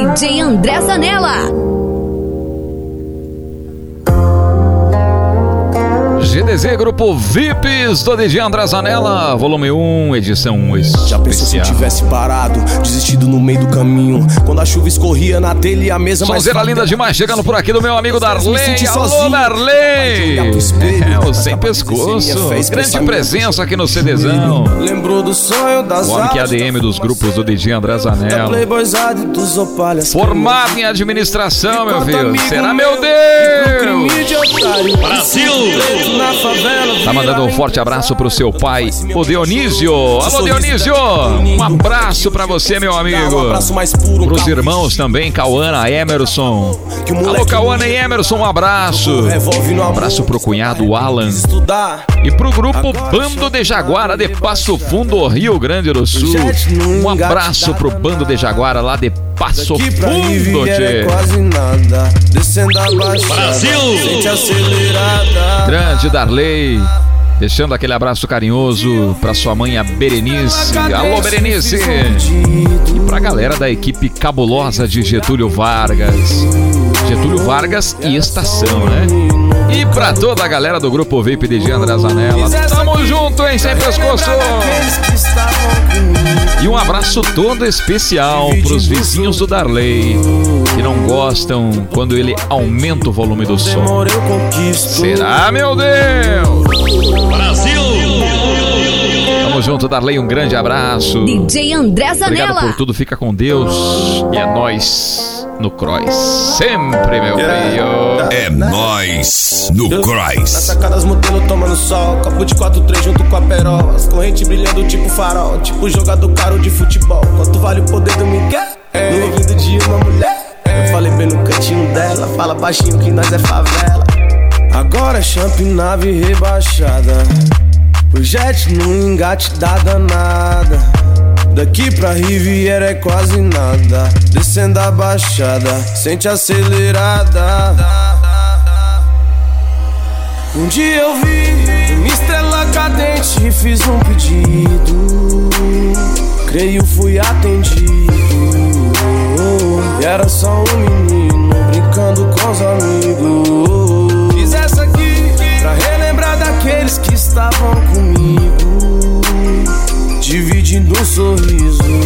DJ André Zanella. GDZ, Grupo VIPs do DJ André Zanella, volume 1, edição especial. Já pensou se eu tivesse parado, desistido no meio do caminho, quando a chuva escorria na telha e a mesa mais... Sonzeira linda demais, chegando por aqui do meu amigo Darley. Alô, Darley! O Sem Pescoço, grande presença aqui no CDzão. Lembrou do sonho das o homem que é ADM dos grupos do DJ André Zanella. Formado em administração, meu filho. Será, meu Deus! Brasil! Tá mandando um forte abraço pro seu pai, o Dionísio. Alô, Dionísio! Um abraço pra você, meu amigo. Pros irmãos também, Cauana, Emerson. Alô, Cauana e Emerson, um abraço. Um abraço pro cunhado Alan. E pro grupo Bando de Jaguara de Passo Fundo, Rio Grande do Sul. Um abraço pro Bando de Jaguara lá de Passo Fundo, tchê. Brasil! Grande Darley, deixando aquele abraço carinhoso pra sua mãe, a Berenice. Alô, Berenice! E pra galera da equipe cabulosa de Getúlio Vargas. Getúlio Vargas e Estação, né? E pra toda a galera do Grupo VIP DJ André Zanella. Tamo junto, hein? Sem pescoço! E um abraço todo especial pros vizinhos do Darley, que não gostam quando ele aumenta o volume do som. Será, meu Deus? Brasil! Tamo junto, Darley, um grande abraço. DJ André Zanella. Obrigado por tudo, fica com Deus. E é nóis no Cross. Sempre, meu filho. É nóis no Cross. Na sacada as modelos tomando sol, copo de 4-3 junto com a perola, as correntes brilhando tipo farol, tipo jogador caro de futebol. Quanto vale o poder do Miguel? No ouvido de uma mulher. Eu falei bem no cantinho dela, fala baixinho que nós é favela. Agora é champ nave rebaixada, o jet no engate da danada. Daqui pra Riviera é quase nada, descendo a baixada, sente acelerada. Um dia eu vi uma estrela cadente e fiz um pedido, creio fui atendido. E era só um menino brincando com os amigos. Fiz essa aqui pra relembrar daqueles que estavam comigo, dividindo um sorriso.